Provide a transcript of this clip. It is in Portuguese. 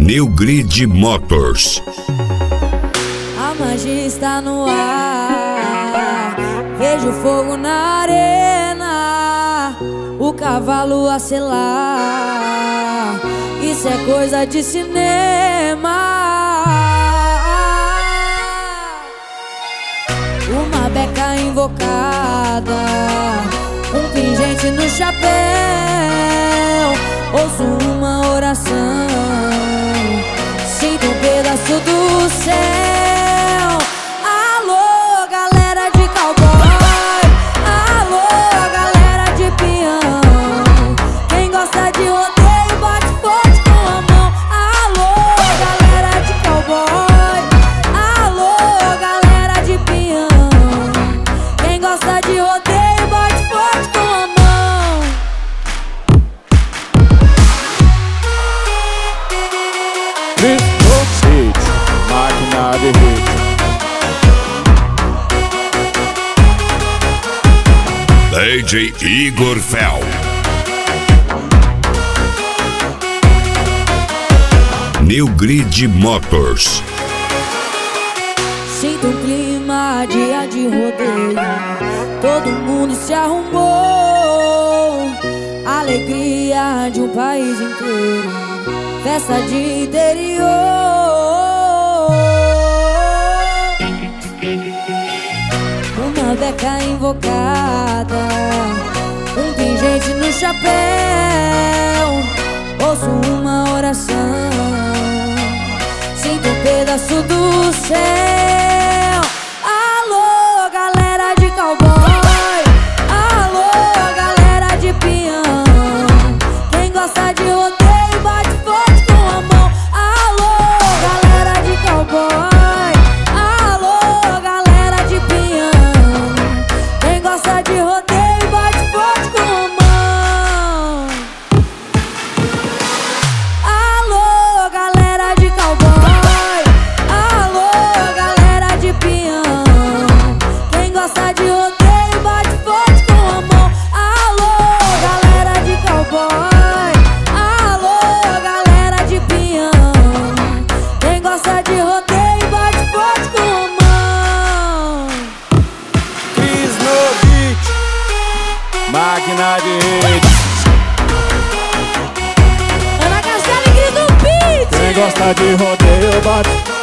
New Grid Motors. A magia está no ar, vejo fogo na arena, o cavalo a selar, isso é coisa de cinema. Uma beca invocada, um pingente no chapéu, ouço uma oração, sinto um pedaço do céu. Alô, galera de cowboy, alô, galera de peão, quem gosta de rodeio bate forte com a mão. Alô, galera de cowboy, alô, galera de peão, quem gosta de rodeio bate forte com a mão. Máquina de hit. DJ Igor Fel. New Grid Motors. Sinto um clima, dia de rodeio, todo mundo se arrumou, alegria de um país inteiro, festa de interior. Uma beca invocada, um pingente no chapéu, ouço uma oração, sinto um pedaço do céu. Alô, galera de cowboy, alô, galera de peão, quem gosta de rodeio bate forte com a mão. Alô, galera de cowboy, alô, galera de peão, quem gosta de rodeio bate forte com a mão. Alô, galera de cowboy, alô, galera de peão, quem gosta de rodeio bate forte com a mão. Alô, galera de cowboy, alô, galera de peão, quem gosta de rodeio bate forte com a mão. Cris no beat. Máquina de hit. Ana Castela e Cris no beat. Quem gosta de rodeio bate.